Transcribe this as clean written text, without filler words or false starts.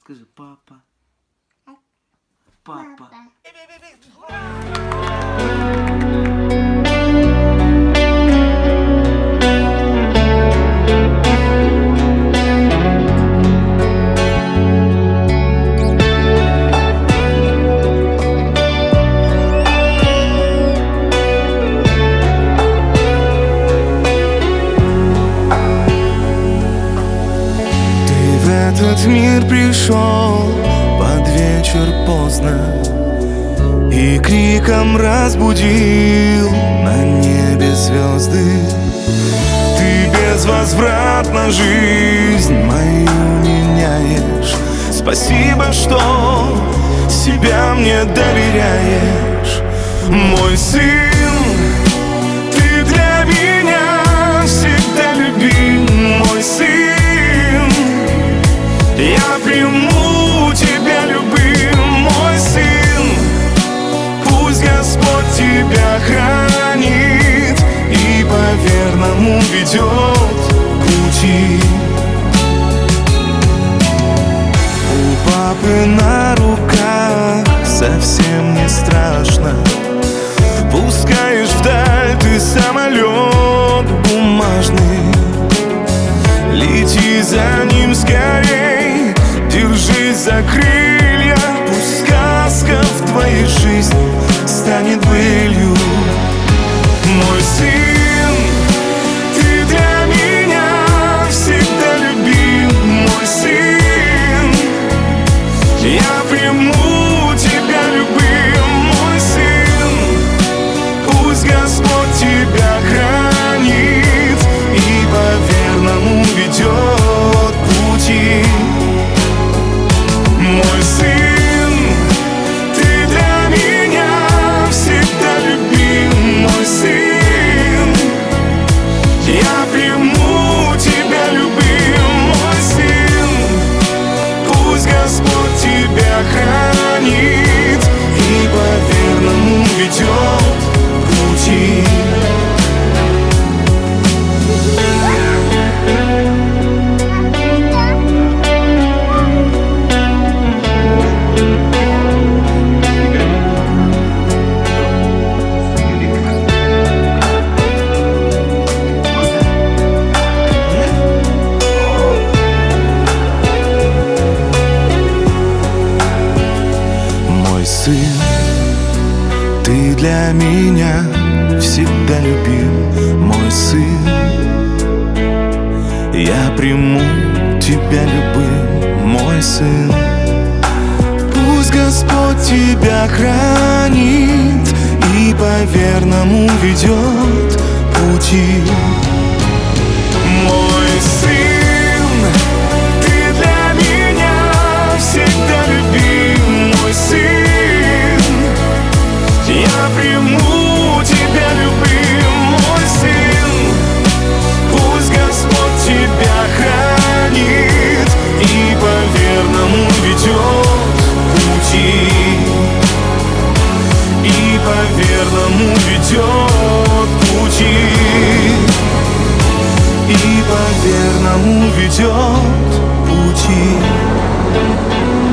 Скажи, папа. Папа. Этот мир пришел под вечер поздно и криком разбудил на небе звезды. Ты безвозвратно жизнь мою меняешь. Спасибо, что себя мне доверяешь. Мой сын, ты для меня всегда любим. Мой сын, я приму тебя любым, мой сын. Пусть Господь тебя хранит и по-верному ведет пути. У папы на руках совсем не страшно. Пускаешь вдаль ты самолет бумажный. Лети за ним скорей, держись за крылья. Пусть сказка в твоей жизни станет былью. Мой сын, ты для меня всегда любим. Мой сын, я приму тебя любым. Мой сын, пусть Господь тебя хранит и по-верному ведет пути. Мой сын, ты для меня всегда любим. Мой сын, я приму тебя любым. Мой сын, пусть Господь тебя хранит и по-верному ведет пути. Сын, ты для меня всегда любим. Мой сын, я приму тебя любым. Мой сын, пусть Господь тебя хранит и по-верному ведет пути. Мой сын, ты для меня всегда любим. Мой сын, я приму тебя любым. Мой сын, пусть Господь тебя хранит и по-верному ведет пути. И по-верному ведет пути. И по-верному ведет пути.